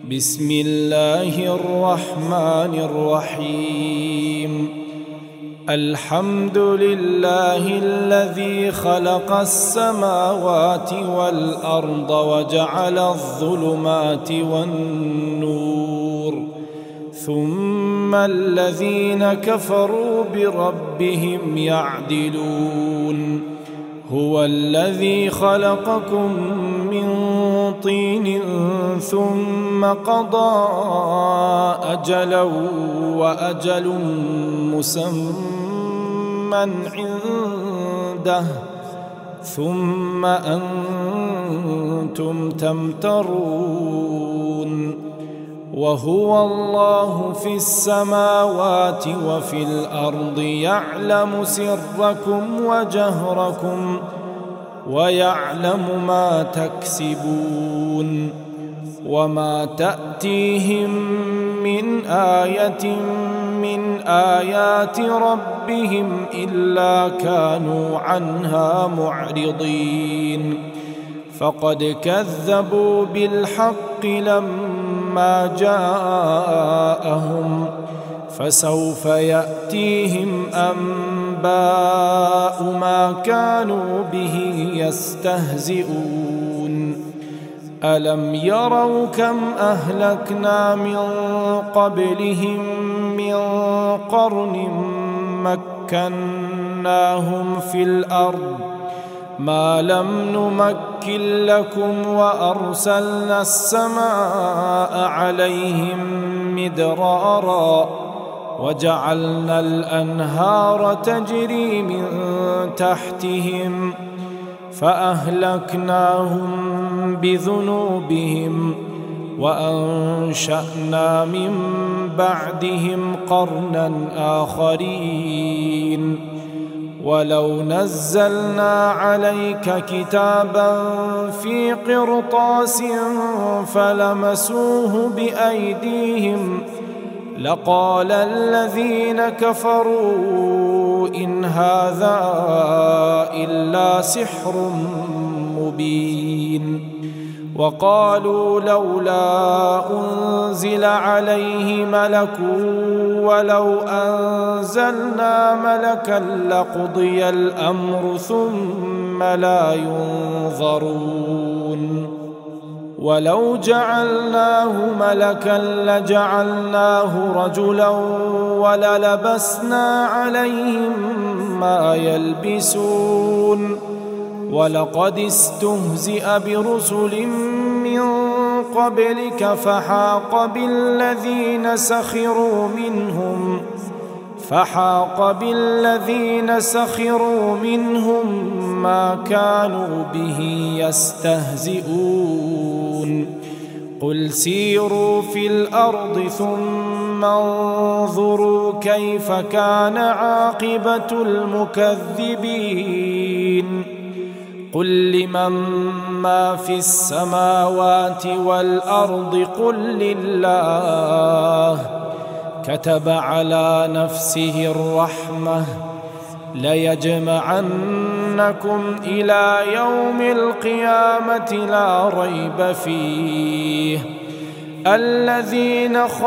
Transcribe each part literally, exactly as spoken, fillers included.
بسم الله الرحمن الرحيم الحمد لله الذي خلق السماوات والأرض وجعل الظلمات والنور ثم الذين كفروا بربهم يعدلون هو الذي خلقكم من طين ثم قضى أجلا وأجل مسمى عنده ثم أنتم تمترون وهو الله في السماوات وفي الأرض يعلم سركم وجهركم ويعلم ما تكسبون وما تأتيهم من آية من آيات ربهم إلا كانوا عنها معرضين فقد كذبوا بالحق لما جاءهم فسوف يأتيهم أنباء ما كانوا به يستهزئون ألم يروا كم أهلكنا من قبلهم من قرن مكناهم في الأرض ما لم نمكن لكم وأرسلنا السماء عليهم مدرارا وجعلنا الأنهار تجري من تحتهم فأهلكناهم بذنوبهم وأنشأنا من بعدهم قرنا آخرين ولو نزلنا عليك كتابا في قرطاس فلمسوه بأيديهم لقال الذين كفروا إن هذا إلا سحر مبين وقالوا لولا أنزل عليه ملك ولو أنزلنا ملكا لقضي الأمر ثم لا ينظرون ولو جعلناه ملكا لجعلناه رجلا وللبسنا عليهم ما يلبسون ولقد استهزئ برسل من قبلك فحاق بالذين سخروا منهم فحاق بالذين سخروا منهم ما كانوا به يستهزئون قل سيروا في الأرض ثم انظروا كيف كان عاقبة المكذبين قل لمن ما في السماوات والأرض قل لله كتب على نفسه الرحمة ليجمعنكم إلى يوم القيامة لا ريب فيه الذين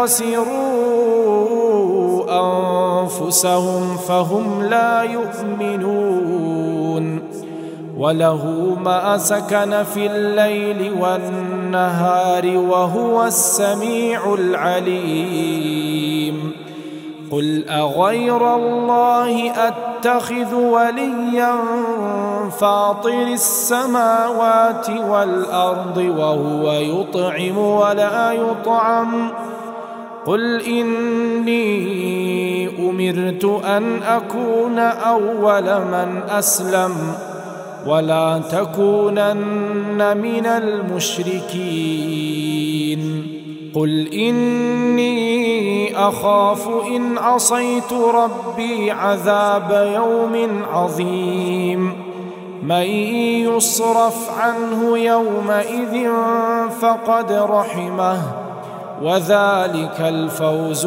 خسروا أنفسهم فهم لا يؤمنون وله ما سكن في الليل والنهار وهو السميع العليم قل أغير الله أتخذ وليا فاطر السماوات والأرض وهو يطعم ولا يطعم قل إني أمرت أن أكون أول من أسلم ولا تكونن من المشركين قل إني أخاف إن عصيت ربي عذاب يوم عظيم من يصرف عنه يومئذ فقد رحمه وذلك الفوز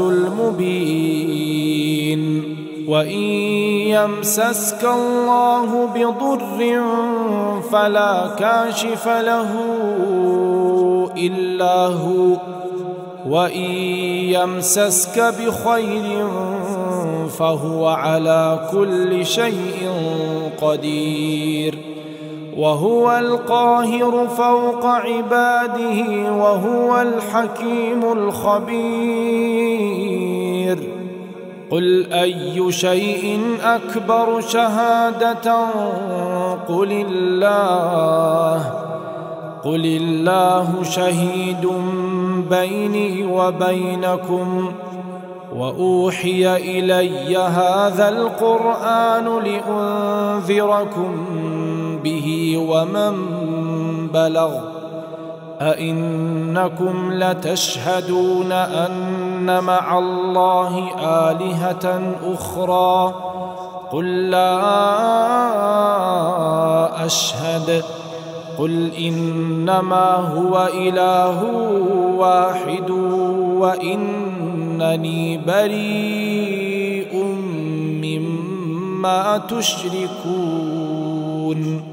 المبين وإن يمسسك الله بضر فلا كاشف له إلا هو وإن يمسسك بخير فهو على كل شيء قدير وهو القاهر فوق عباده وهو الحكيم الخبير قل أي شيء أكبر شهادة قل الله قل الله شهيد بيني وبينكم وأوحي إلي هذا القرآن لأنذركم به ومن بلغ أئنكم لتشهدون أن مع الله آلهة أخرى قل لا أشهد قل إنما هو إله واحد وإنني بريء مما تشركون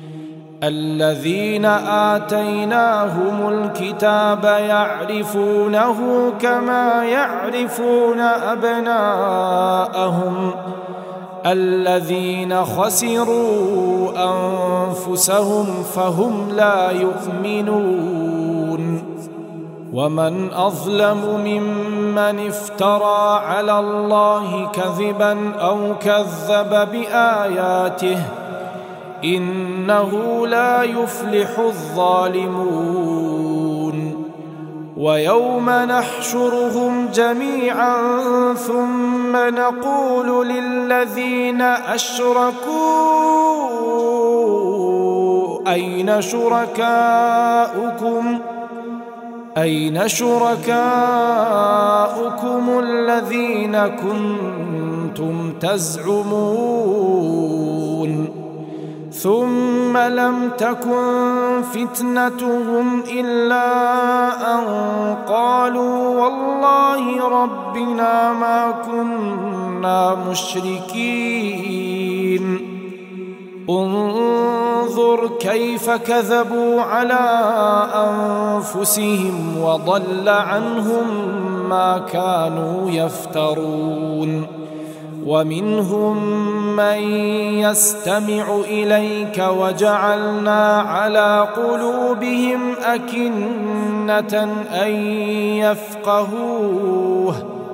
الذين آتيناهم الكتاب يعرفونه كما يعرفون أبناءهم الذين خسروا أنفسهم فهم لا يؤمنون ومن أظلم ممن افترى على الله كذبا أو كذب بآياته إنه لا يفلح الظالمون ويوم نحشرهم جميعا ثم نقول للذين أشركوا أين شركاؤكم أين شركاؤكم الذين كنتم تزعمون ثم لم تكن فتنتهم إلا أن قالوا والله ربنا ما كنا مشركين انظر كيف كذبوا على أنفسهم وضل عنهم ما كانوا يفترون ومنهم من يستمع إليك وجعلنا على قلوبهم أكنة أن يفقهوه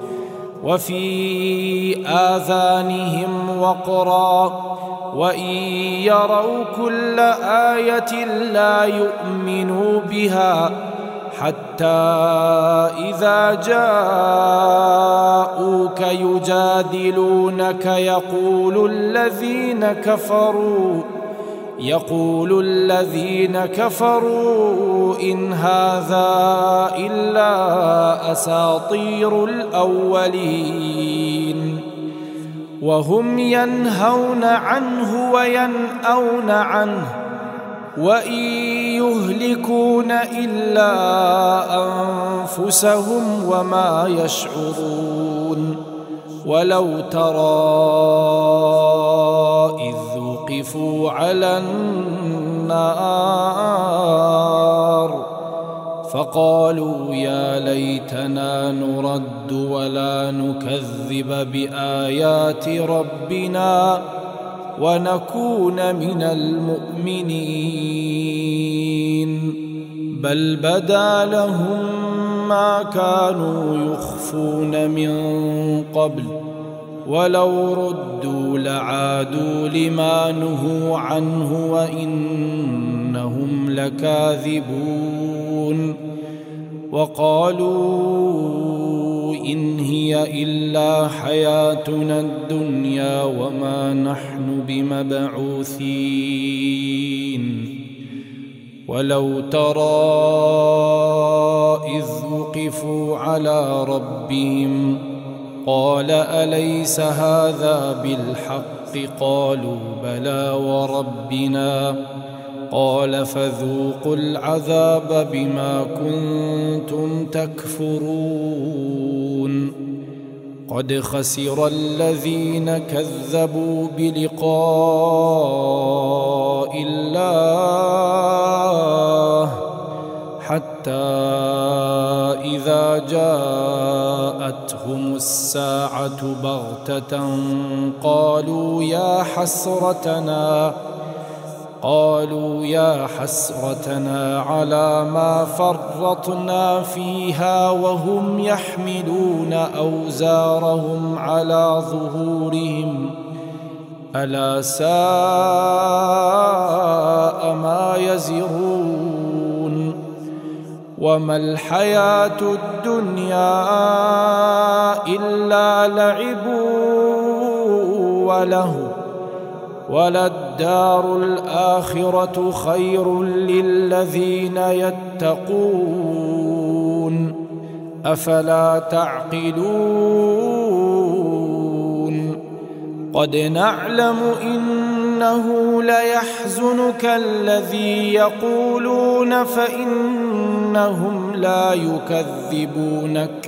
وفي آذانهم وقرا وإن يروا كل آية لا يؤمنوا بها حتى إذا جاءوك يجادلونك يقول الذين كفروا يقول الذين كفروا إن هذا إلا أساطير الأولين وهم ينهون عنه وينأون عنه وإن يهلكون إلا أنفسهم وما يشعرون ولو ترى إذ وقفوا على النار فقالوا يا ليتنا نرد ولا نكذب بآيات ربنا ونكون من المؤمنين بل بدا لهم ما كانوا يخفون من قبل ولو ردوا لعادوا لما نهوا عنه وإنهم لكاذبون وقالوا إن هي إلا حياتنا الدنيا وما نحن بمبعوثين ولو ترى إذ وقفوا على ربهم قال أليس هذا بالحق قالوا بلى وربنا قال فذوقوا العذاب بما كنتم تكفرون قد خسر الذين كذبوا بلقاء الله حتى إذا جاءتهم الساعة بغتة قالوا يا حسرتنا قالوا يا حسرتنا على ما فرطنا فيها وهم يحملون أوزارهم على ظهورهم ألا ساء ما يزرون وما الحياة الدنيا إلا لعب وله وللدار الآخرة خير للذين يتقون أفلا تعقلون قد نعلم إنه ليحزنك الذي يقولون فإنهم لا يكذبونك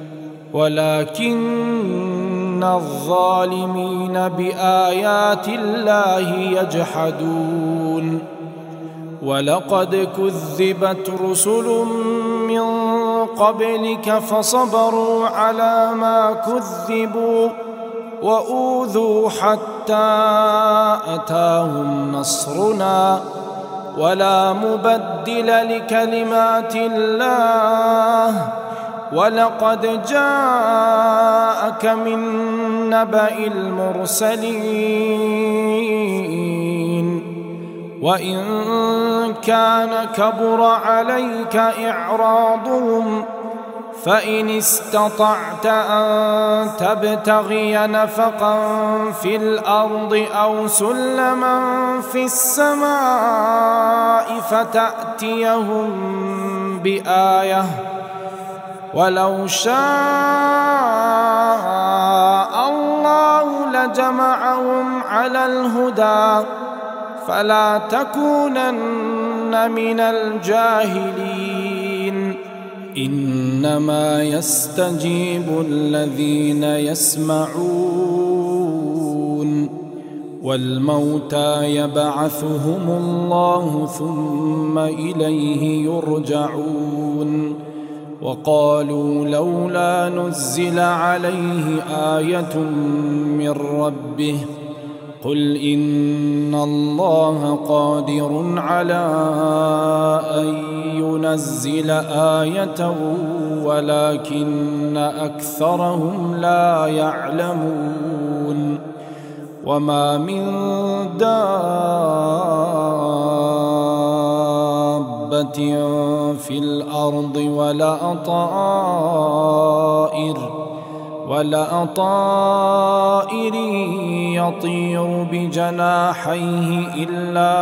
ولكن الظالمين بآيات الله يجحدون ولقد كذبت رسل من قبلك فصبروا على ما كذبوا وأوذوا حتى أتاهم نصرنا ولا مبدل لكلمات الله ولقد جاءك من نبأ المرسلين وإن كان كبر عليك إعراضهم فإن استطعت أن تبتغي نفقا في الأرض أو سلما في السماء فتأتيهم بآية ولو شاء الله لجمعهم على الهدى فلا تكونن من الجاهلين إنما يستجيب الذين يسمعون والموتى يبعثهم الله ثم إليه يرجعون وقالوا لولا نزل عليه آية من ربه قل إن الله قادر على أن ينزل آية ولكن أكثرهم لا يعلمون وما من دابة في الأرض ولا طائر ولا طائر يطير بجناحيه إلا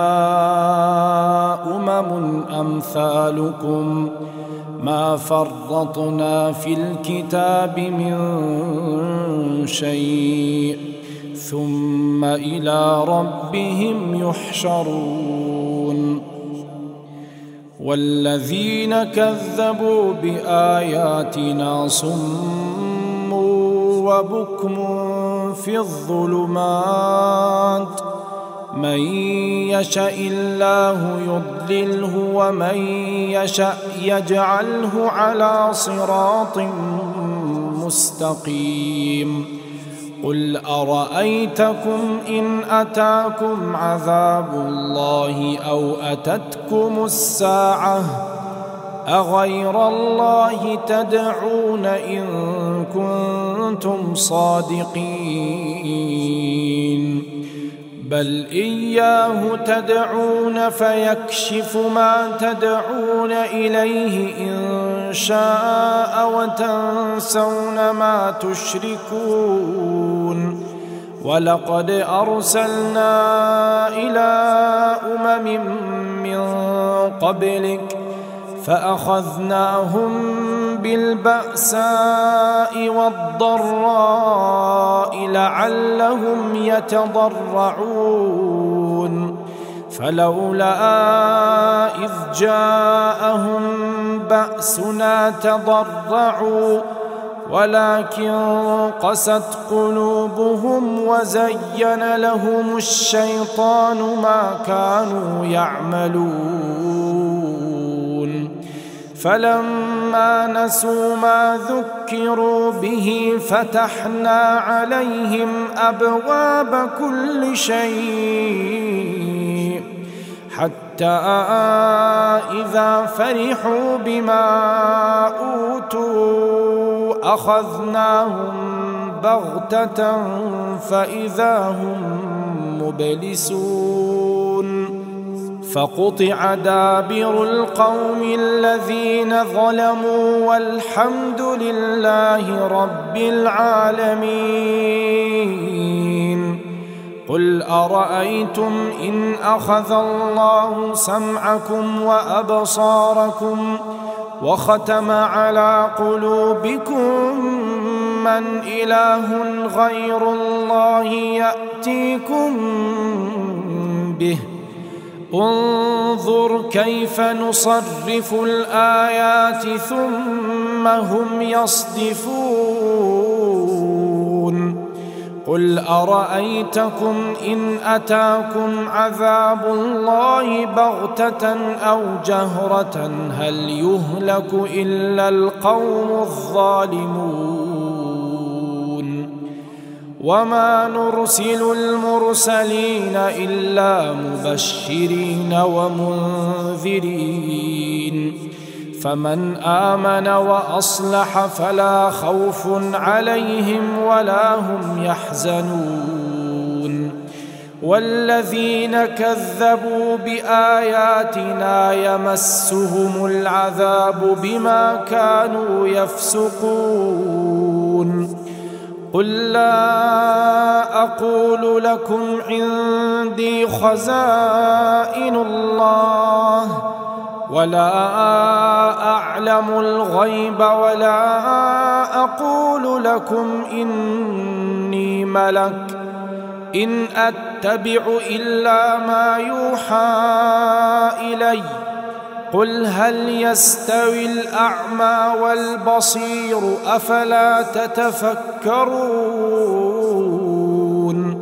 أمم أمثالكم ما فرطنا في الكتاب من شيء ثم إلى ربهم يحشرون والذين كذبوا بآياتنا صم وبكم في الظلمات من يشاء الله يضلله ومن يشاء يجعله على صراط مستقيم قل أرأيتكم إن أتاكم عذاب الله أو أتتكم الساعة أغير الله تدعون إن كنتم صادقين بل إياه تدعون فيكشف ما تدعون إليه إن شاء وتنسون ما تشركون ولقد أرسلنا إلى أمم من قبلك فأخذناهم بالبأساء والضراء لعلهم يتضرعون فلولا إذ جاءهم بأسنا تضرعوا ولكن قست قلوبهم وزين لهم الشيطان ما كانوا يعملون فلما فلما نسوا ما ذكروا به فتحنا عليهم أبواب كل شيء حتى إذا فرحوا بما أوتوا أخذناهم بغتة فإذا هم مبلسون فقطع دابر القوم الذين ظلموا والحمد لله رب العالمين. قل أرأيتم إن أخذ الله سمعكم وأبصاركم وختم على قلوبكم من إله غير الله يأتيكم به انظر كيف نصرف الآيات ثم هم يصدفون. قل أرأيتكم إن أتاكم عذاب الله بغتة أو جهرة هل يهلك إلا القوم الظالمون. وما نرسل المرسلين إلا مبشرين ومنذرين فمن آمن وأصلح فلا خوف عليهم ولا هم يحزنون. والذين كذبوا بآياتنا يمسهم العذاب بما كانوا يفسقون. قل لا أقول لكم عندي خزائن الله ولا أعلم الغيب ولا أقول لكم إني ملك إن أتبع إلا ما يوحى إلي. قل هل يستوي الأعمى والبصير أفلا تتفكرون.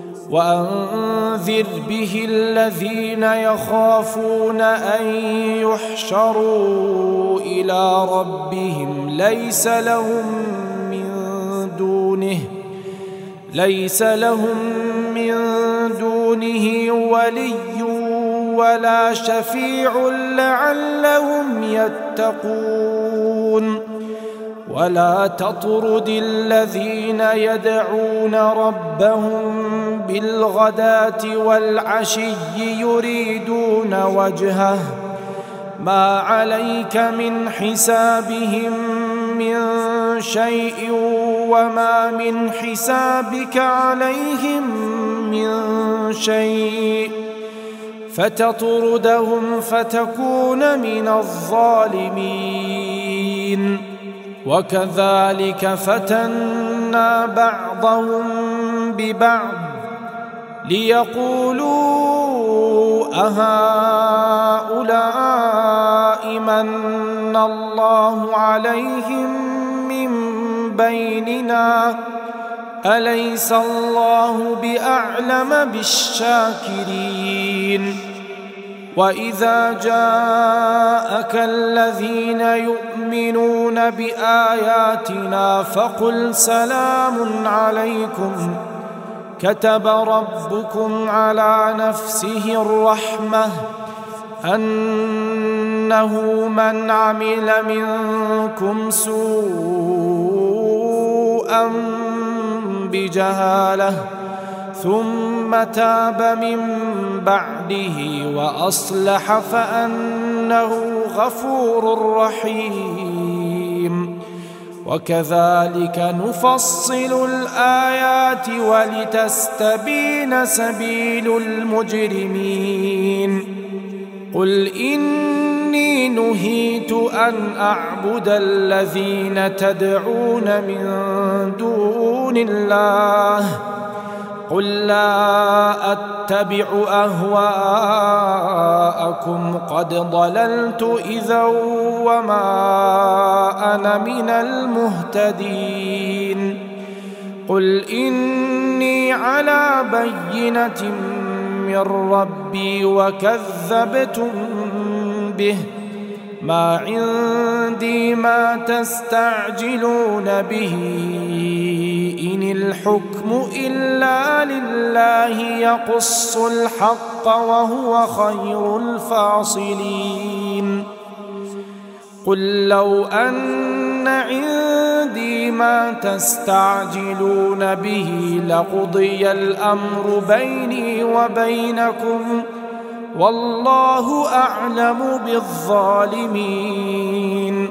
وأنذر به الذين يخافون أن يحشروا إلى ربهم ليس لهم من دونه ليس لهم من دونه ولي ولا شفيع لعلهم يتقون. ولا تطرد الذين يدعون ربهم بالغداة والعشي يريدون وجهه ما عليك من حسابهم من شيء وما من حسابك عليهم من شيء فتطردهم فتكون من الظالمين. وكذلك فتنا بعضهم ببعض ليقولوا أهؤلاء من الله عليهم من بيننا أليس الله بأعلم بالشاكرين. وإذا جاءك الذين يؤمنون بآياتنا فقل سلام عليكم كتب ربكم على نفسه الرحمة أنه من عمل منكم سوءا بجهالة ثم تاب من بعده وأصلح فأنه غفور رحيم. وكذلك نفصل الآيات ولتستبين سبيل المجرمين. قل إني نهيت أن أعبد الذين تدعون من دون الله قل لا أتبع أهواءكم قد ضللت إذا وما أنا من المهتدين. قل إني على بينة من ربي وكذبتم به ما عندي ما تستعجلون به إن الحكم إلا لله يقص الحق وهو خير الفاصلين قل لو أن عندي ما تستعجلون به لقضي الأمر بيني وبينكم والله أعلم بالظالمين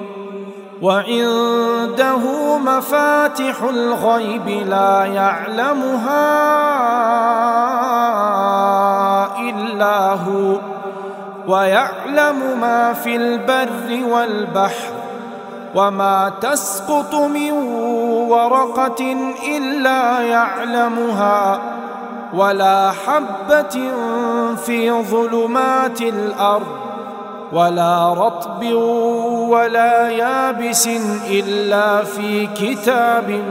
وعنده مفاتح الغيب لا يعلمها إلا هو ويعلم ما في البر والبحر وما تسقط من ورقة إلا يعلمها ولا حبة في ظلمات الأرض ولا رطب ولا يابس إلا في كتاب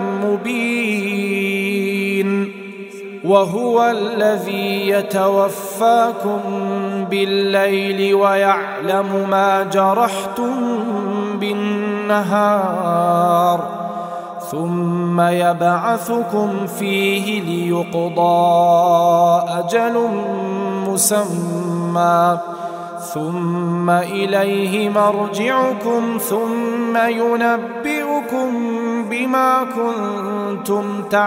مبين وهو الذي يتوفاكم بالليل ويعلم ما جرحتم بالنهار ثم يبعثكم فيه ليقضى أجل مسمى ثم إليه مرجعكم ثم ينبئكم بما كنتم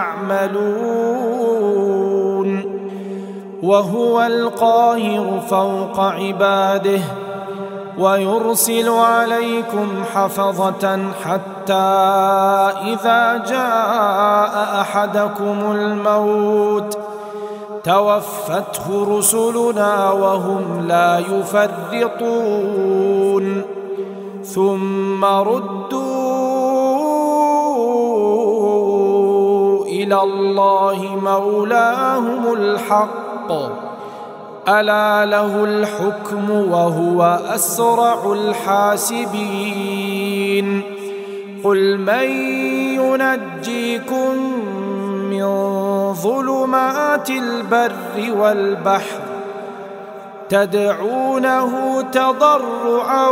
تعملون وهو القاهر فوق عباده ويرسل عليكم حفظة حتى إذا جاء أحدكم الموت توفته رسلنا وهم لا يفرطون ثم ردوا إلى الله مولاهم الحق ألا له الحكم وهو أسرع الحاسبين قل من ينجيكم من ظلمات البر والبحر تدعونه تضرعا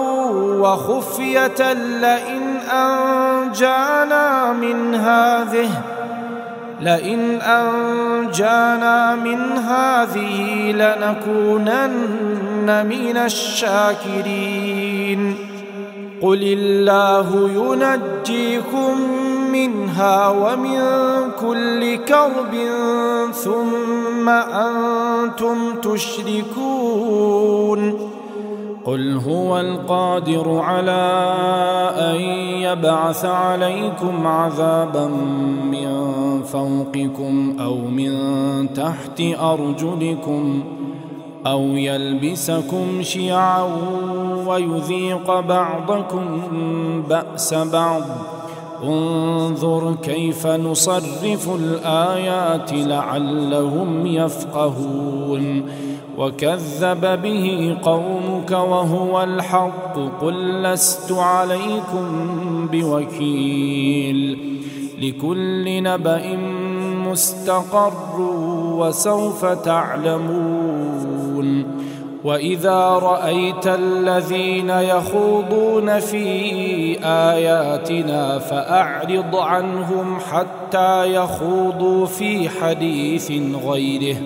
وخفية لئن أنجانا من هذه لئن أنجانا من هذه لنكونن من الشاكرين قل الله ينجيكم منها ومن كل كرب ثم أنتم تشركون قل هو القادر على أن يبعث عليكم عذابا من فوقكم أو من تحت أرجلكم أو يلبسكم شيعا ويذيق بعضكم بأس بعض انظر كيف نصرف الآيات لعلهم يفقهون وكذب به قومك وهو الحق قل لست عليكم بوكيل لكل نبأ مستقر وسوف تعلمون وإذا رأيت الذين يخوضون في آياتنا فأعرض عنهم حتى يخوضوا في حديث غيره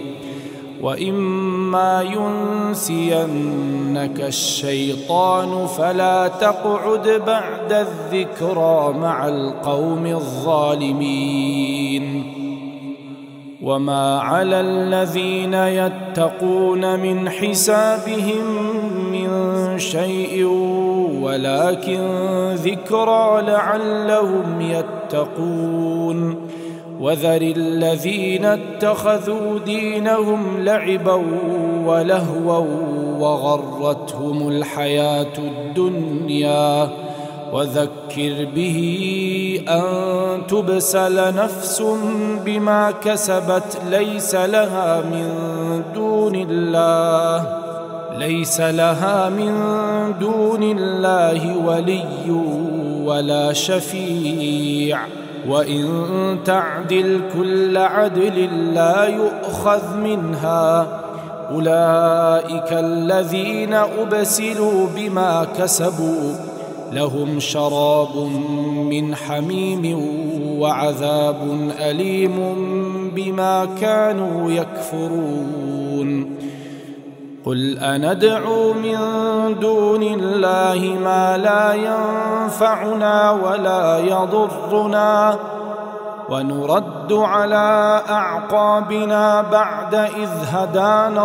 وإما ينسينك الشيطان فلا تقعد بعد الذكرى مع القوم الظالمين وما على الذين يتقون من حسابهم من شيء ولكن ذكرى لعلهم يتقون وذر الذين اتخذوا دينهم لعبا ولهوا وغرتهم الحياة الدنيا وذكر به أن تبسل نفس بما كسبت ليس لها من دون الله ليس لها من دون الله ولي ولا شفيع وإن تعدل كل عدل لا يؤخذ منها أولئك الذين أبسلوا بما كسبوا لهم شراب من حميم وعذاب أليم بما كانوا يكفرون قل أندعو من دون الله ما لا ينفعنا ولا يضرنا ونرد على أعقابنا بعد إذ هدانا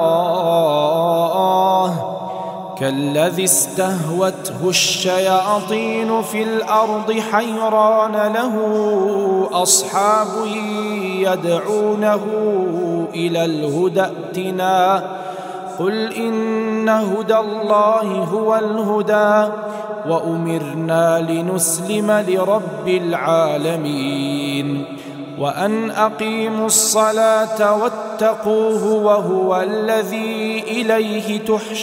الله كالذي استهوته الشياطين في الأرض حيران له أصحاب يدعونه إلى الهدى ائتنا قل إن هدى الله هو الهدى وأمرنا لنسلم لرب العالمين وأن أقيموا الصلاة واتقوه وهو الذي إليه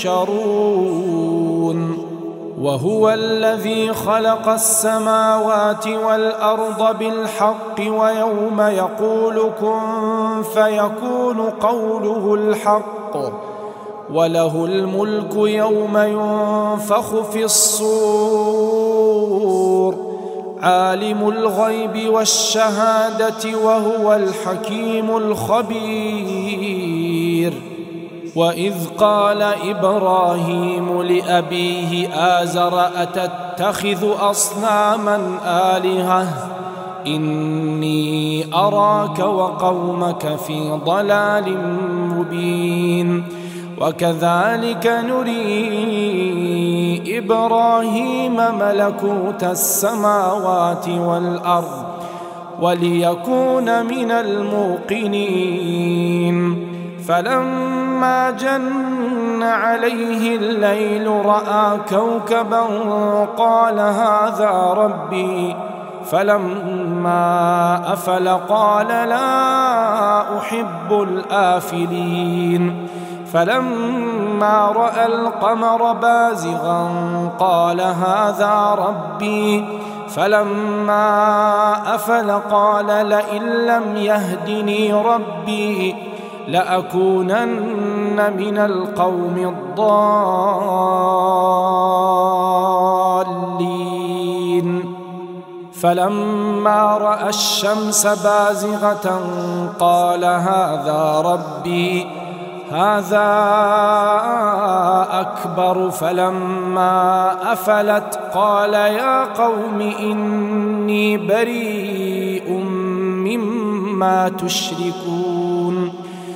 تحشرون وهو الذي خلق السماوات والأرض بالحق ويوم يقول كن فيكون قوله الحق وله الملك يوم ينفخ في الصور عالم الغيب والشهادة وهو الحكيم الخبير وإذ قال إبراهيم لأبيه آزر أتتخذ أصناما آلهة إني أراك وقومك في ضلال مبين وكذلك نري إبراهيم ملكوت السماوات والأرض وليكون من الموقنين فلما جن عليه الليل رأى كوكبا قال هذا ربي فلما أفل قال لا أحب الآفلين فلما رأى القمر بازغا قال هذا ربي فلما أفل قال لئن لم يهدني ربي لأكونن من القوم الضالين فلما رأى الشمس بازغة قال هذا ربي هذا أكبر فلما أفلت قال يا قوم إني بريء مما تشركون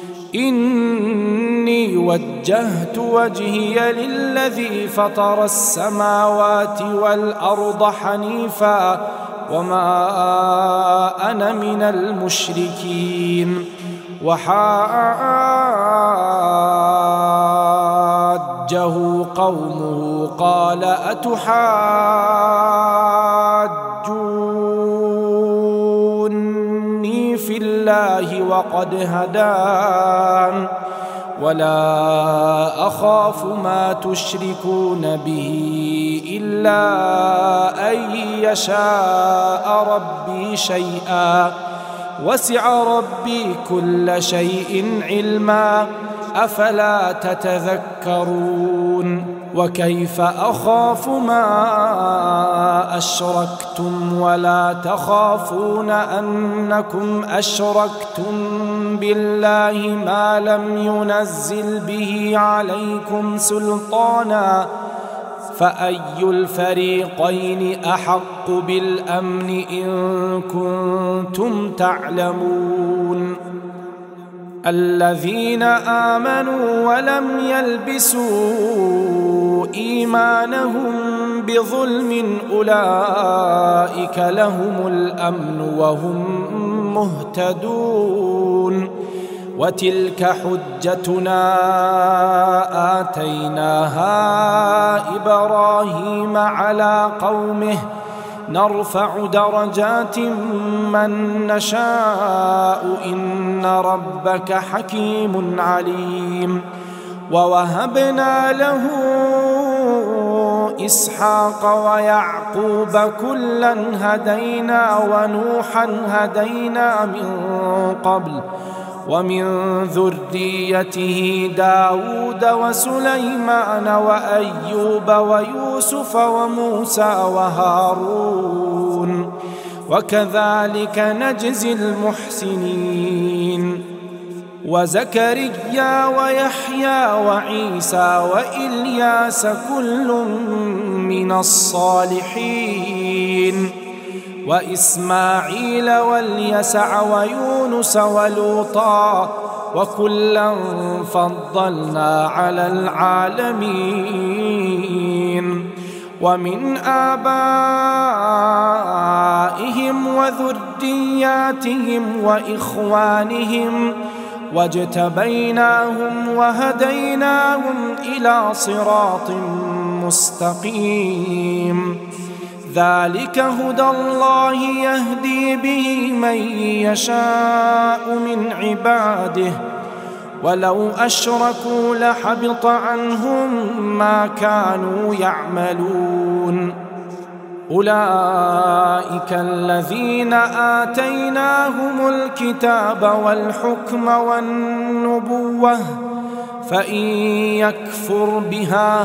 إني وجهت وجهي للذي فطر السماوات والأرض حنيفا وما أنا من المشركين وحاجه قومه قال أتحاجوني في الله وقد هدان ولا أخاف ما تشركون به إلا أن يشاء ربي شيئا وسع ربي كل شيء علما أفلا تتذكرون وكيف أخاف ما أشركتم ولا تخافون أنكم أشركتم بالله ما لم ينزل به عليكم سلطانا فأي الفريقين أحق بالأمن إن كنتم تعلمون الذين آمنوا ولم يلبسوا إيمانهم بظلم أولئك لهم الأمن وهم مهتدون وتلك حجتنا آتيناها إبراهيم على قومه نرفع درجات من نشاء إن ربك حكيم عليم ووهبنا له إسحاق ويعقوب كلا هدينا ونوحا هدينا من قبل ومن ذريته داود وسليمان وأيوب ويوسف وموسى وهارون وكذلك نجزي المحسنين وزكريا ويحيى وعيسى وإلياس كل من الصالحين وإسماعيل واليسع ويونس ولوطا وكلا فضلنا على العالمين ومن آبائهم وذرياتهم وإخوانهم واجتبيناهم وهديناهم إلى صراط مستقيم ذلك هدى الله يهدي به من يشاء من عباده ولو أشركوا لحبط عنهم ما كانوا يعملون أولئك الذين آتيناهم الكتاب والحكم والنبوة فإن يكفر بها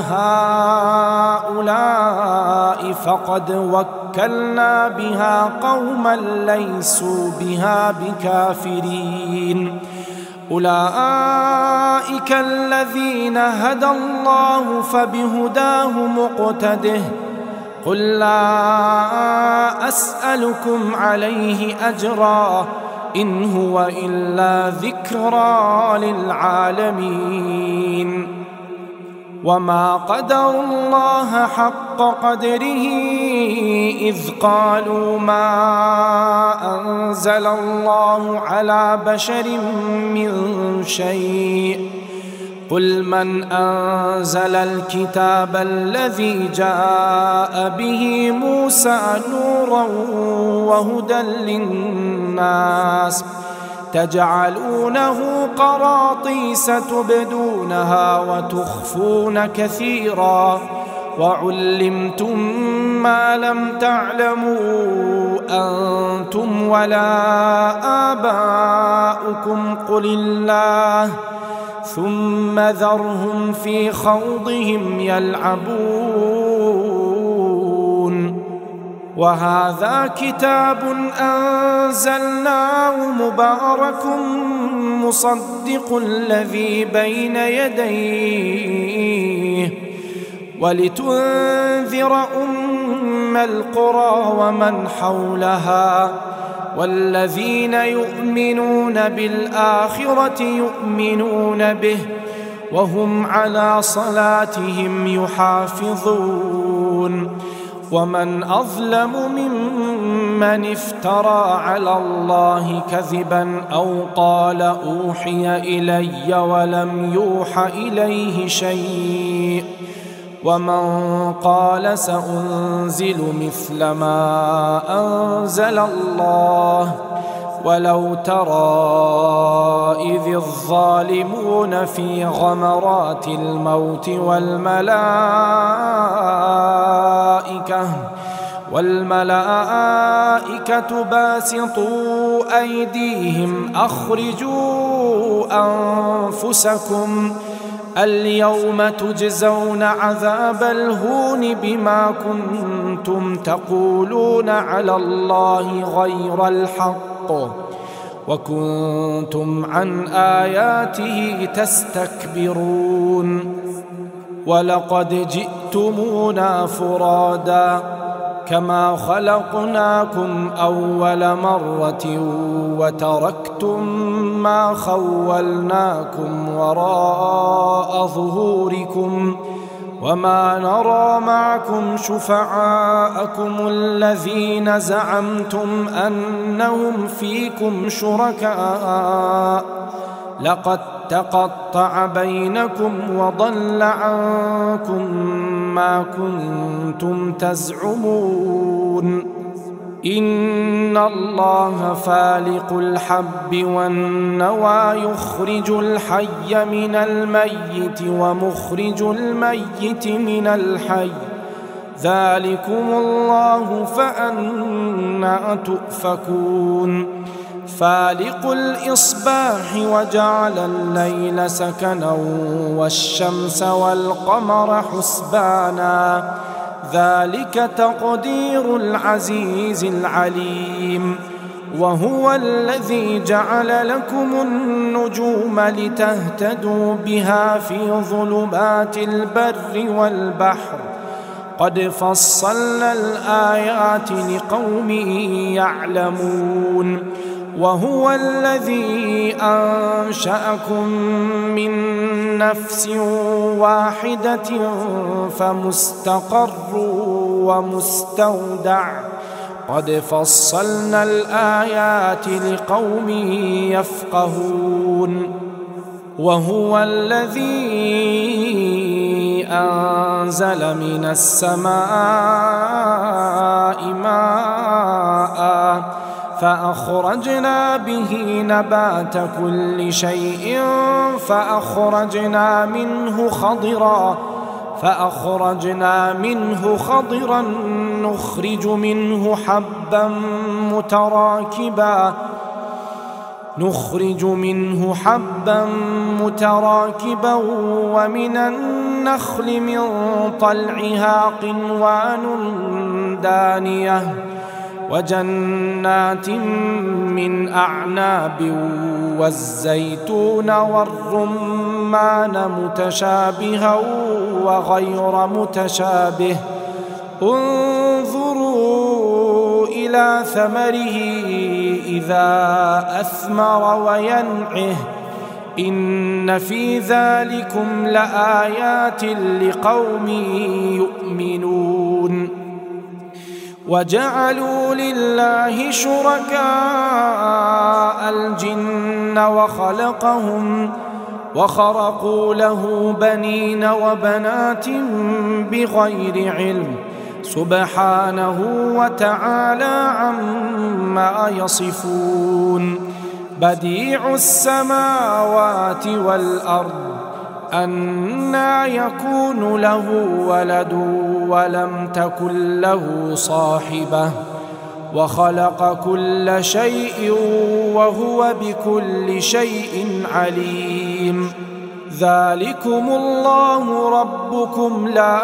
هؤلاء فقد وكلنا بها قوما ليسوا بها بكافرين أولئك الذين هدى الله فبهداه مقتده قل لا أسألكم عليه أجرا إن هو إلا ذكرى للعالمين وما قدروا الله حق قدره إذ قالوا ما أنزل الله على بشر من شيء قل من أنزل الكتاب الذي جاء به موسى نورا وهدى للناس تجعلونه قراطيس تبدونها وتخفون كثيرا وعلمتم ما لم تعلموا أنتم ولا آباؤكم قل الله ثم ذرهم في خوضهم يلعبون وهذا كتاب أنزلناه مبارك مصدق الذي بين يديه ولتنذر أم القرى ومن حولها والذين يؤمنون بالآخرة يؤمنون به وهم على صلاتهم يحافظون ومن أظلم ممن افترى على الله كذبا أو قال أوحي إلي ولم يوح إليه شيء ومن قال سأنزل مثل ما أنزل الله ولو ترى إذ الظالمون في غمرات الموت والملائكة والملائكة باسطوا أيديهم أخرجوا أنفسكم اليوم تجزون عذاب الهون بما كنتم تقولون على الله غير الحق وكنتم عن آياته تستكبرون ولقد جئتمونا فرادا كما خلقناكم أول مرة وتركتم ما خولناكم وراء ظهوركم وما نرى معكم شفعاءكم الذين زعمتم أنهم فيكم شركاء لقد تقطع بينكم وضل عنكم ما كنتم تزعمون إن الله فالق الحب والنوى يخرج الحي من الميت ومخرج الميت من الحي ذلكم الله فأنى تؤفكون فالق الإصباح وجعل الليل سكنا والشمس والقمر حسبانا ذلك تقدير العزيز العليم وهو الذي جعل لكم النجوم لتهتدوا بها في ظلمات البر والبحر قد فصلنا الآيات لقوم يعلمون وهو الذي أنشأكم من نفس واحدة فمستقر ومستودع قد فصلنا الآيات لقوم يفقهون وهو الذي أنزل من السماء ماء فأخرجنا به نبات كل شيء فأخرجنا منه خضرا فأخرجنا منه خضرا نخرج منه حبا متراكبا نخرج منه حبا متراكبا ومن النخل من طلعها قنوان دانية وجنات من أعناب والزيتون والرمان متشابها وغير متشابه انظروا إلى ثمره إذا أثمر وينعه إن في ذلكم لآيات لقوم يؤمنون وجعلوا لله شركاء الجن وخلقهم وخرقوا له بنين وبنات بغير علم سبحانه وتعالى عما يصفون بديع السماوات والأرض أنى يكون له ولد ولم تكن له صاحبة وخلق كل شيء وهو بكل شيء عليم ذلكم الله ربكم لا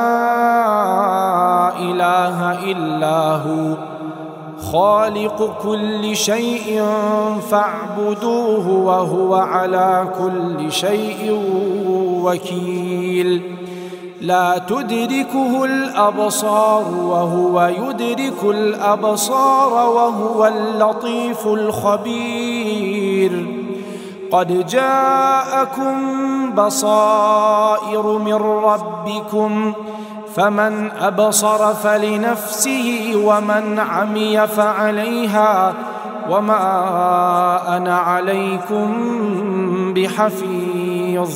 إله إلا هو خالق كل شيء فاعبدوه وهو على كل شيء وكيل لا تدركه الأبصار وهو يدرك الأبصار وهو اللطيف الخبير قد جاءكم بصائر من ربكم فمن أبصر فلنفسه ومن عمي فعليها وما أنا عليكم بحفيظ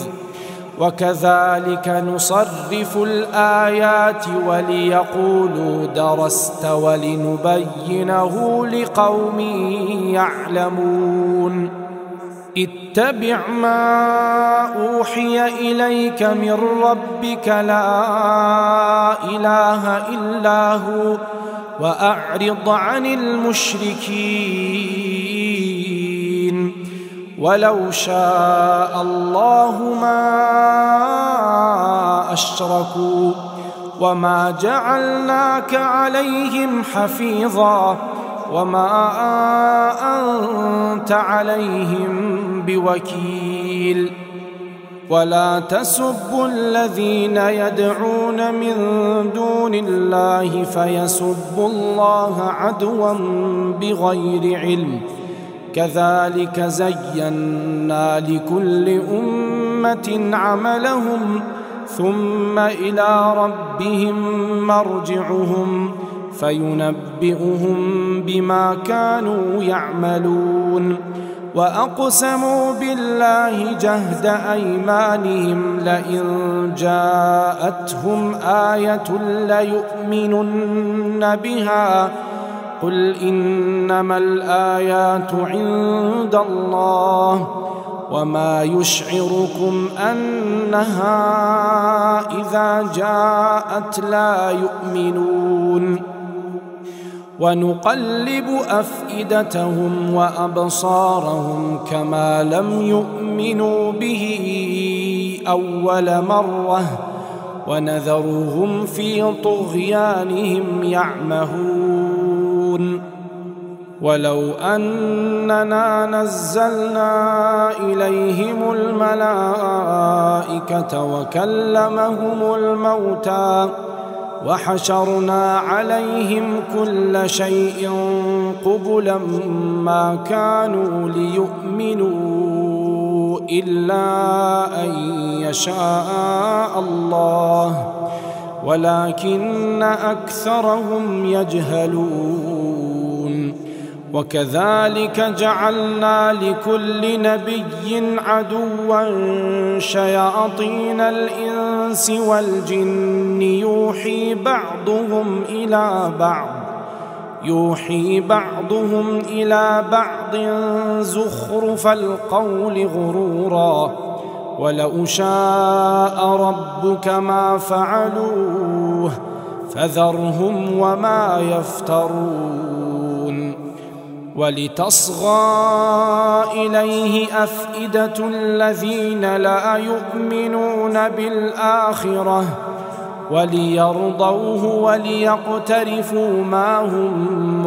وكذلك نصرف الآيات وليقولوا درست ولنبينه لقوم يعلمون اتبع ما أوحي إليك من ربك لا إله إلا هو وأعرض عن المشركين ولو شاء الله ما أشركوا وما جعلناك عليهم حفيظا وما أنت عليهم بوكيل ولا تسبوا الذين يدعون من دون الله فيسبوا الله عدوا بغير علم كذلك زينا لكل أمة عملهم ثم إلى ربهم مرجعهم فينبئهم بما كانوا يعملون وأقسموا بالله جهد أيمانهم لئن جاءتهم آية ليؤمنن بها قل إنما الآيات عند الله وما يشعركم أنها إذا جاءت لا يؤمنون ونقلب أفئدتهم وأبصارهم كما لم يؤمنوا به أول مرة ونذرهم في طغيانهم يعمهون ولو أننا نزلنا إليهم الملائكة وكلمهم الموتى وحشرنا عليهم كل شيء قبلا ما كانوا ليؤمنوا إلا أن يشاء الله ولكن أكثرهم يجهلون وكذلك جعلنا لكل نبي عدوا شياطين الإنس والجن يوحي بعضهم إلى بعض يوحي بعضهم إلى بعض زخرف القول غرورا ولو شاء ربك ما فعلوه فذرهم وما يفترون ولتصغى إليه أفئدة الذين لا يؤمنون بالآخرة وليرضوه وليقترفوا ما هم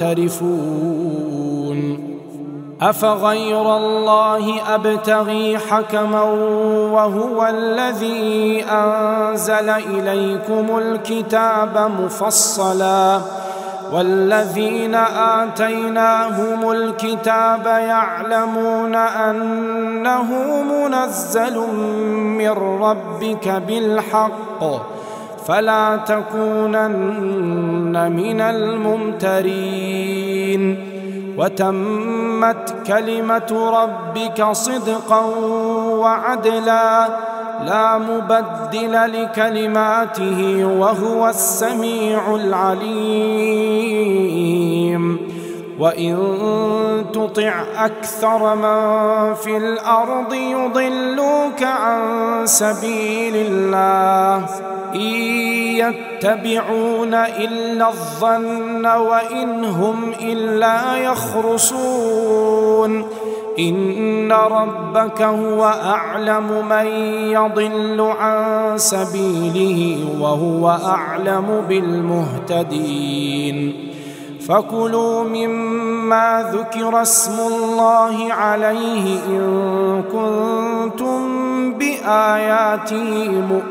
مقترفون أفغير الله أبتغي حكما وهو الذي أنزل إليكم الكتاب مفصلا والذين آتيناهم الكتاب يعلمون أنه منزل من ربك بالحق فلا تكونن من الممترين وتمت كلمة ربك صدقا وعدلا لا مبدل لكلماته وهو السميع العليم وإن تطع أكثر من في الأرض يضلوك عن سبيل الله إن يتبعون إلا الظن وإن هم إلا يخرصون إن ربك هو أعلم من يضل عن سبيله وهو أعلم بالمهتدين فكلوا مما ذكر اسم الله عليه إن كنتم بآياته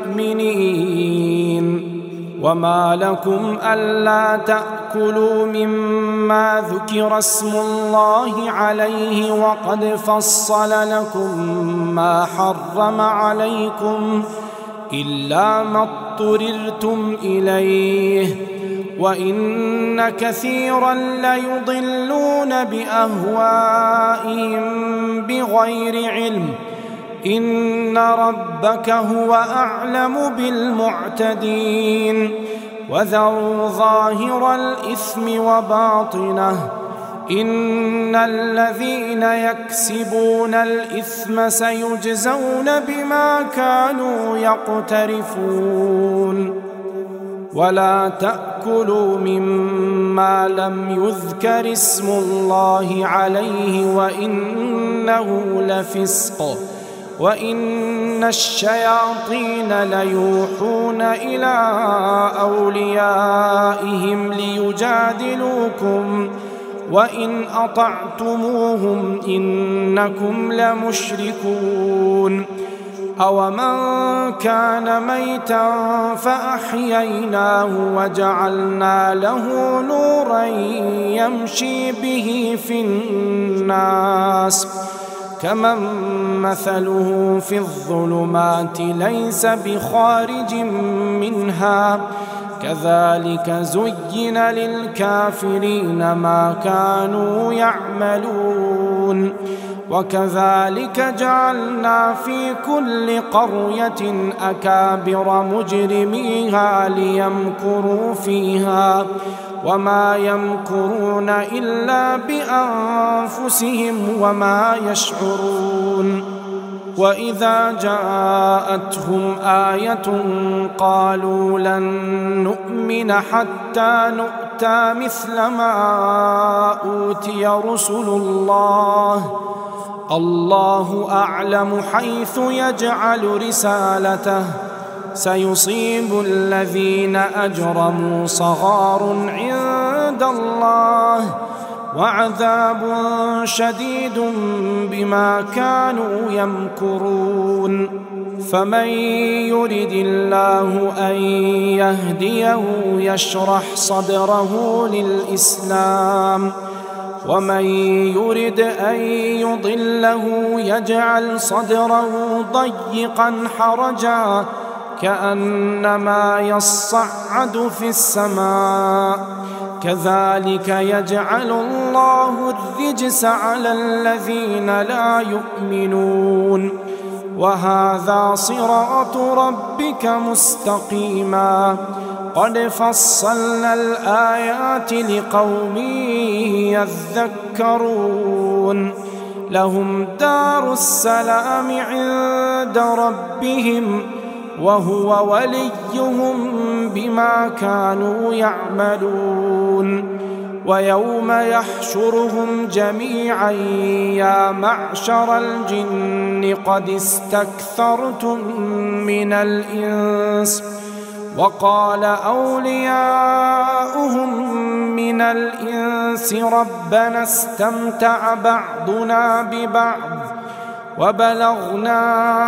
مؤمنين وما لكم ألا تأكلوا مما ذكر اسم الله عليه وقد فصل لكم ما حرم عليكم إلا ما اضطررتم إليه وإن كثيرا ليضلون بأهوائهم بغير علم إن ربك هو أعلم بالمعتدين وذروا ظاهر الإثم وباطنه إن الذين يكسبون الإثم سيجزون بما كانوا يقترفون ولا تأكلوا مما لم يذكر اسم الله عليه وإنه لفسق وإن الشياطين ليوحون إلى أوليائهم ليجادلوكم وإن أطعتموهم إنكم لمشركون أومن كان ميتا فأحييناه وجعلنا له نورا يمشي به في الناس كمن مثله في الظلمات ليس بخارج منها كذلك زين للكافرين ما كانوا يعملون وكذلك جعلنا في كل قرية أكابر مجرميها ليمكروا فيها وما يمكرون إلا بأنفسهم وما يشعرون وإذا جاءتهم آية قالوا لن نؤمن حتى نؤتى مثل ما أوتي رسل الله الله أعلم حيث يجعل رسالته سيصيب الذين أجرموا صغار عند الله وعذاب شديد بما كانوا يمكرون فمن يرد الله أن يهديه يشرح صدره للإسلام ومن يرد أن يضله يجعل صدره ضيقا حرجا كأنما يصعد في السماء كذلك يجعل الله الرجس على الذين لا يؤمنون وهذا صراط ربك مستقيما قد فصلنا الآيات لقوم يذكرون لهم دار السلام عند ربهم وهو وليهم بما كانوا يعملون ويوم يحشرهم جميعا يا معشر الجن قد استكثرتم من الإنس وقال أولياؤهم من الإنس ربنا استمتع بعضنا ببعض وبلغنا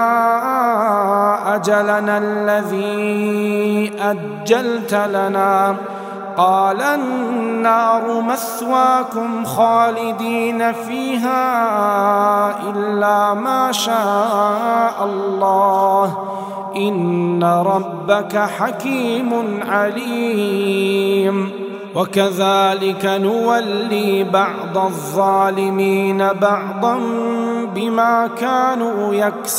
أجلنا الذي أجلت لنا قال النار مثواكم خالدين فيها إلا ما شاء الله إن ربك حكيم عليم وكذلك نولي بعض الظالمين بعضا بما كانوا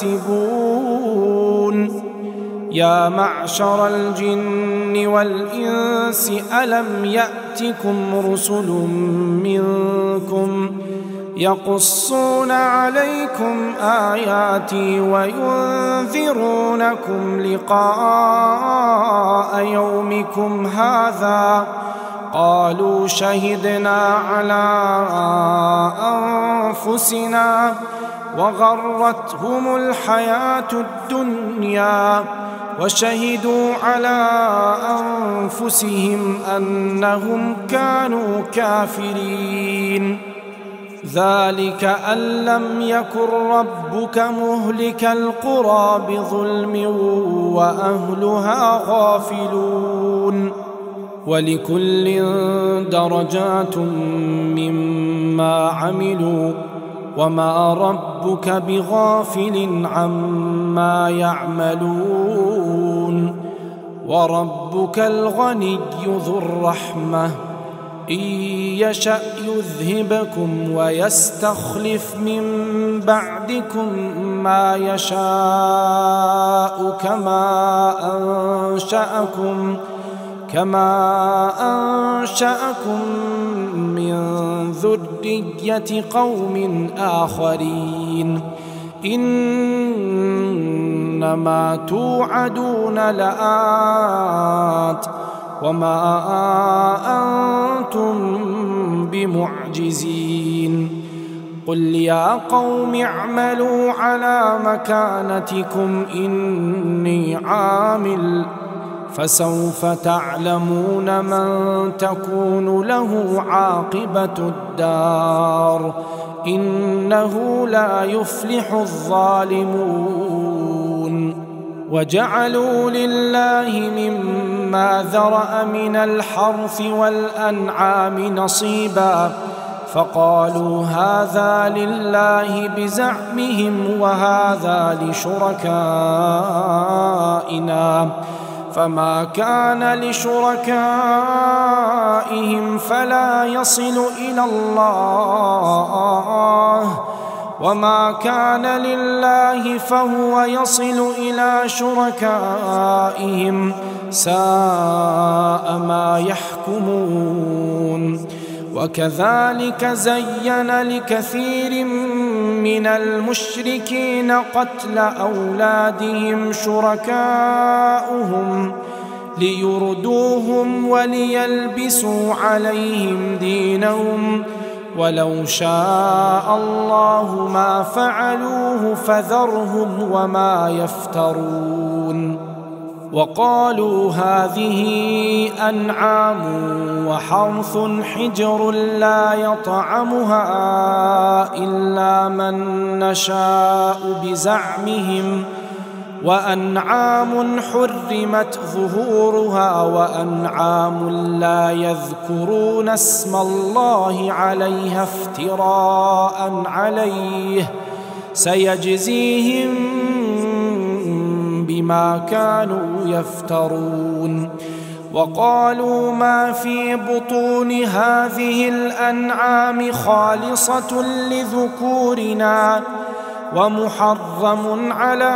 يكسبون يا معشر الجن والإنس ألم يأتكم رسل منكم يقصون عليكم آياتي وينذرونكم لقاء يومكم هذا قالوا شهدنا على أنفسنا وغرتهم الحياة الدنيا وشهدوا على أنفسهم أنهم كانوا كافرين ذلك أن لم يكن ربك مهلك القرى بظلم وأهلها غافلون ولكل درجات مما عملوا وما ربك بغافل عما يعملون وربك الغني ذو الرحمة إن يشأ يذهبكم ويستخلف من بعدكم ما يشاء كما أنشأكم كما أنشأكم من ذرية قوم آخرين إنما توعدون لآت وما أنتم بمعجزين قل يا قوم اعملوا على مكانتكم إني عامل فسوف تعلمون من تكون له عاقبة الدار إنه لا يفلح الظالمون وجعلوا لله مما ذرأ من الحرث والأنعام نصيبا فقالوا هذا لله بزعمهم وهذا لشركائنا فما كان لشركائهم فلا يصل إلى الله وما كان لله فهو يصل إلى شركائهم ساء ما يحكمون وكذلك زين لكثير من المشركين قتل أولادهم شركاؤهم ليردوهم وليلبسوا عليهم دينهم ولو شاء الله ما فعلوه فذرهم وما يفترون. وقالوا هذه أنعام وحرث حجر لا يطعمها إلا من نشاء بزعمهم وأنعام حرمت ظهورها وأنعام لا يذكرون اسم الله عليها افتراء عليه سيجزيهم بما كانوا يفترون. وقالوا ما في بطون هذه الأنعام خالصة لذكورنا ومحرم على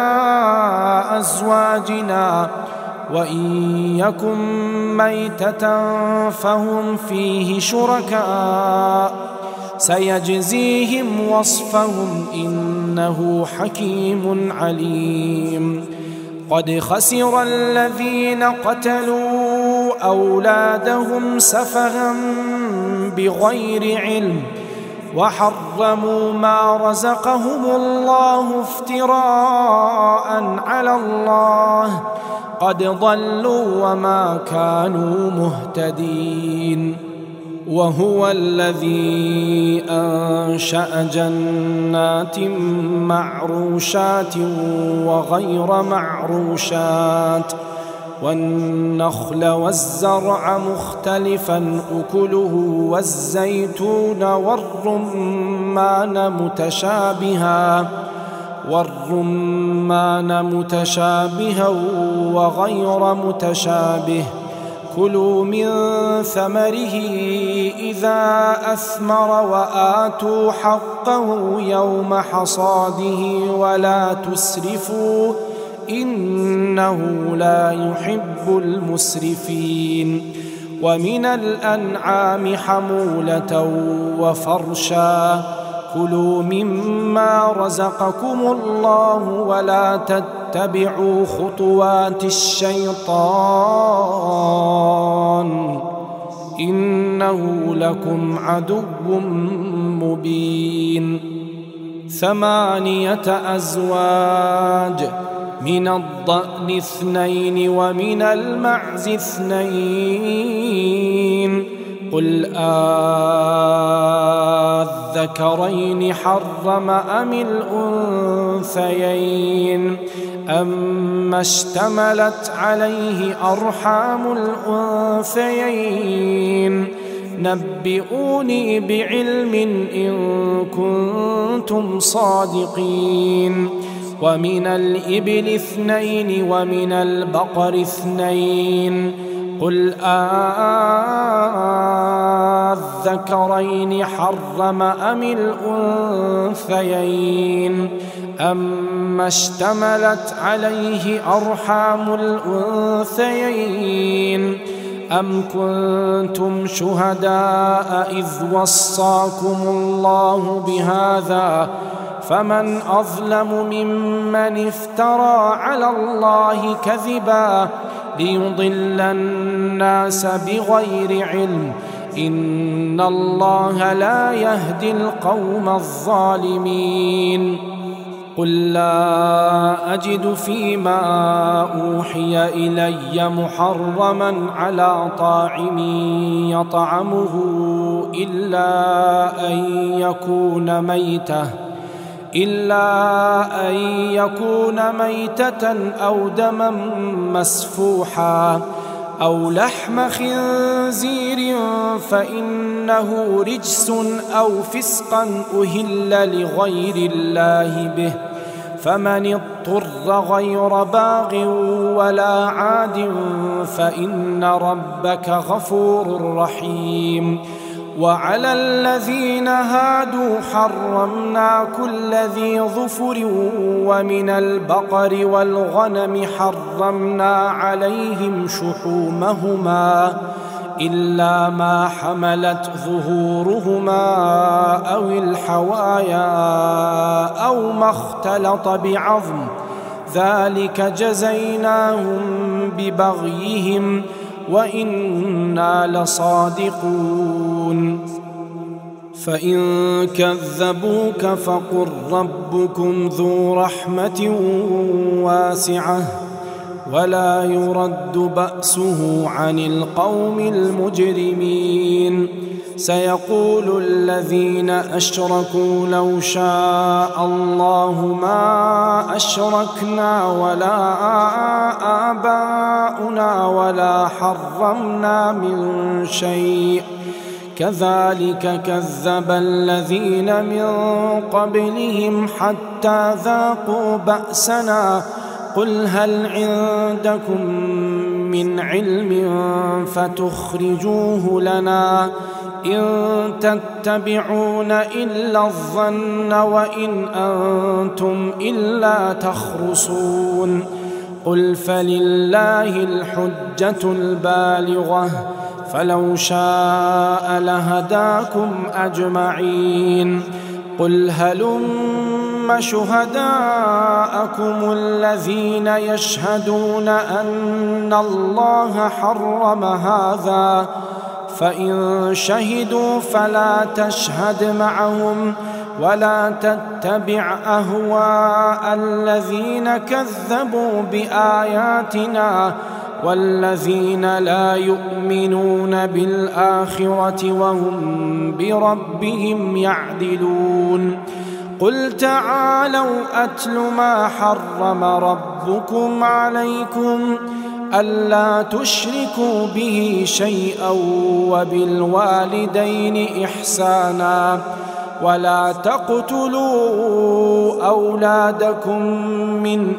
أزواجنا وإن يكن ميتة فهم فيه شركاء سيجزيهم وصفهم إنه حكيم عليم. قد خسر الذين قتلوا أولادهم سفها بغير علم وحرموا ما رزقهم الله افتراء على الله قد ضلوا وما كانوا مهتدين. وهو الذي أنشأ جنات معروشات وغير معروشات والنخل والزرع مختلفا أكله والزيتون والرمان متشابها والرمان متشابها وغير متشابه كلوا من ثمره إذا أثمر وآتوا حقه يوم حصاده ولا تسرفوا إنه لا يحب المسرفين. ومن الأنعام حمولة وفرشا كلوا مما رزقكم الله ولا تتبعوا خطوات الشيطان إنه لكم عدو مبين. ثمانية أزواج من الضأن اثنين ومن المعز اثنين قل آذكرين حرم أم الأنثيين أما اشتملت عليه أرحام الأنثيين نبئوني بعلم إن كنتم صادقين. ومن الإبل اثنين ومن البقر اثنين قل آذكرين حرم أم الأنثيين أما اشتملت عليه أرحام الأنثيين أم كنتم شهداء إذ وصاكم الله بهذا فمن أظلم ممن افترى على الله كذبا ليضل الناس بغير علم إن الله لا يهدي القوم الظالمين. قل لا أجد فيما أوحي إلي محرما على طاعم يطعمه إلا أن يكون ميتة إلا أن يكون ميتة أو دما مسفوحا أو لحم خنزير فإنه رجس أو فسقا أهل لغير الله به فمن اضطر غير باغ ولا عاد فإن ربك غفور رحيم. وعلى الذين هادوا حرمنا كل ذي ظفر ومن البقر والغنم حرمنا عليهم شحومهما إلا ما حملت ظهورهما أو الحوايا أو ما اختلط بعظم، ذلك جزيناهم ببغيهم وإنا لصادقون. فإن كذبوك فقل ربكم ذو رحمة واسعة ولا يرد بأسه عن القوم المجرمين. سيقول الذين أشركوا لو شاء الله ما أشركنا ولا آباؤنا ولا حرمنا من شيء كذلك كذب الذين من قبلهم حتى ذاقوا بأسنا قل هل عندكم من علم فتخرجوه لنا إن تتبعون إلا الظن وإن أنتم إلا تخرصون. قل فلله الحجة البالغة فلو شاء لهداكم أجمعين. قل هلم شهداءكم الذين يشهدون أن الله حرم هذا فإن شهدوا فلا تشهد معهم ولا تتبع أهواء الذين كذبوا بآياتنا والذين لا يؤمنون بالآخرة وهم بربهم يعدلون. قل تعالوا أتل ما حرم ربكم عليكم ألا تشركوا به شيئا وبالوالدين إحسانا ولا تقتلوا أولادكم من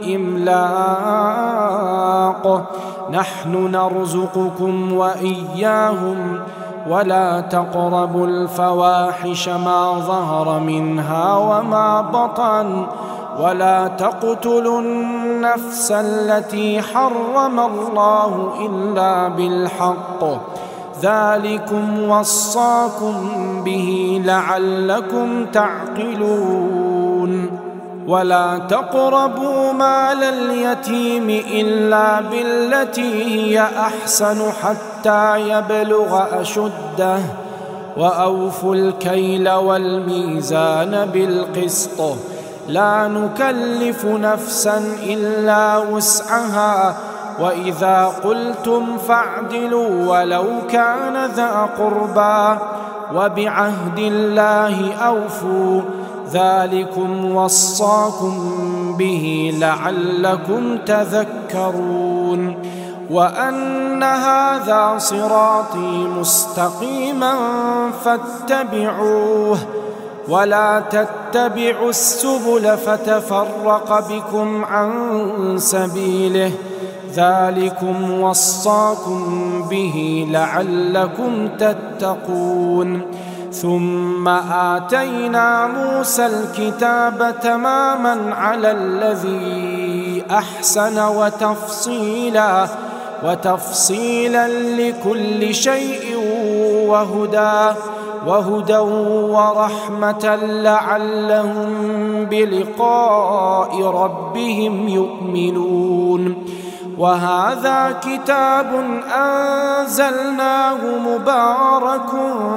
إملاق نحن نرزقكم وإياهم ولا تقربوا الفواحش ما ظهر منها وما بطن ولا تقتلوا النفس التي حرم الله إلا بالحق ذلكم وصاكم به لعلكم تعقلون. ولا تقربوا مال اليتيم إلا بالتي هي أحسن حتى يبلغ أشده وأوفوا الكيل والميزان بالقسط لا نكلف نفسا إلا وسعها وإذا قلتم فاعدلوا ولو كان ذا قربى وبعهد الله أوفوا ذلكم وصاكم به لعلكم تذكرون. وأن هذا صراطي مستقيما فاتبعوه ولا تتبعوا السبل فتفرق بكم عن سبيله ذلكم وصاكم به لعلكم تتقون. ثم آتينا موسى الكتاب تماما على الذي أحسن وتفصيلا وتفصيلا لكل شيء وهدى وهدى ورحمة لعلهم بلقاء ربهم يؤمنون. وهذا كتاب أنزلناه مبارك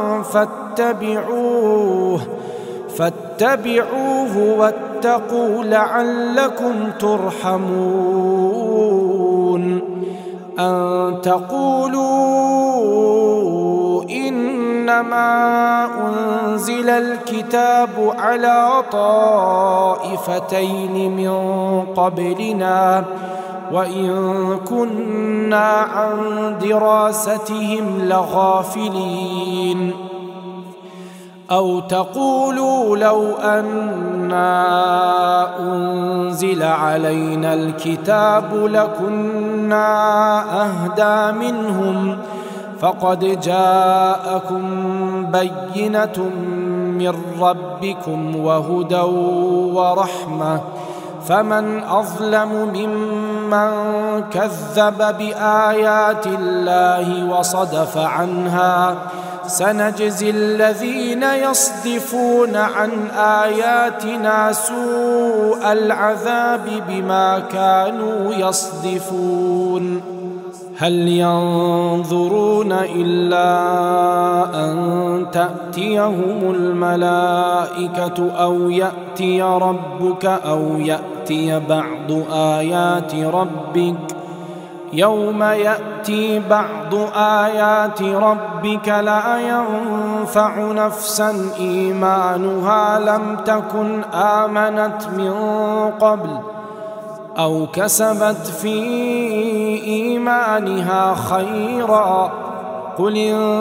فاتبعوه فاتبعوه واتقوا لعلكم ترحمون. أن تقولوا إنما أنزل الكتاب على طائفتين من قبلنا وإن كنا عن دراستهم لغافلين. أو تقولوا لو أنا أنزل علينا الكتاب لكنا أهدى منهم فقد جاءكم بينة من ربكم وهدى ورحمة فمن أظلم ممن من كذب بآيات الله وصدف عنها سنجزي الذين يصدفون عن آياتنا سوء العذاب بما كانوا يصدفون هل ينظرون إلا أن تأتيهم الملائكة أو يأتي ربك أو يأتي بعض آيات ربك يوم يأتي بعض آيات ربك لا ينفع نفسا إيمانها لم تكن آمنت من قبل أو كسبت في إيمانها خيرا قل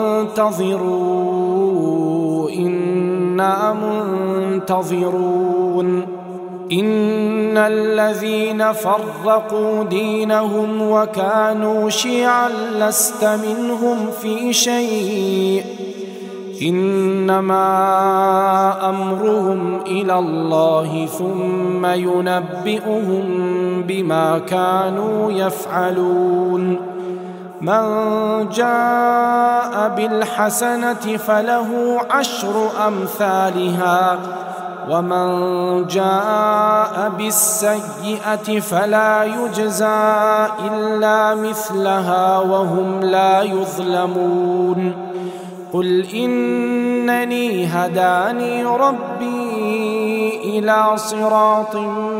انتظروا إنا منتظرون إن الذين فرقوا دينهم وكانوا شيعا لست منهم في شيء إنما أمرهم إلى الله ثم ينبئهم بما كانوا يفعلون من جاء بالحسنة فله عشر أمثالها ومن جاء بالسيئة فلا يجزى إلا مثلها وهم لا يظلمون قل إنني هداني ربي إلى صراط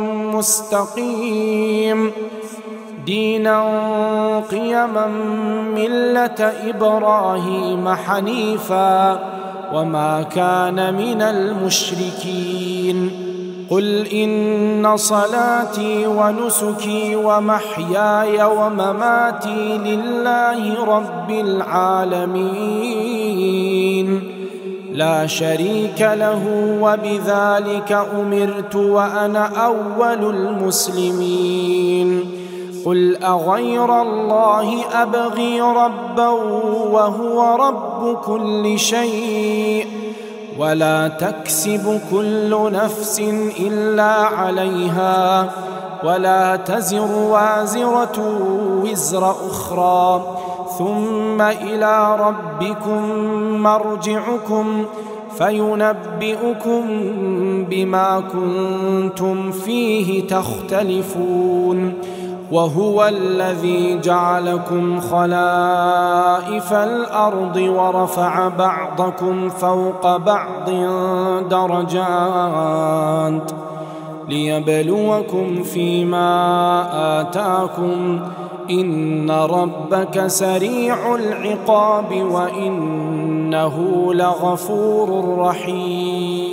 مستقيم دينا قيما ملة إبراهيم حنيفا وما كان من المشركين قل إن صلاتي ونسكي ومحياي ومماتي لله رب العالمين لا شريك له وبذلك أمرت وأنا أول المسلمين قل أغير الله أبغي ربا وهو رب كل شيء ولا تكسب كل نفس إلا عليها ولا تزر وازرة وزر أخرى ثم إلى ربكم مرجعكم فينبئكم بما كنتم فيه تختلفون وهو الذي جعلكم خلائف الأرض ورفع بعضكم فوق بعض درجات ليبلوكم فيما آتاكم إن ربك سريع العقاب وإنه لغفور رحيم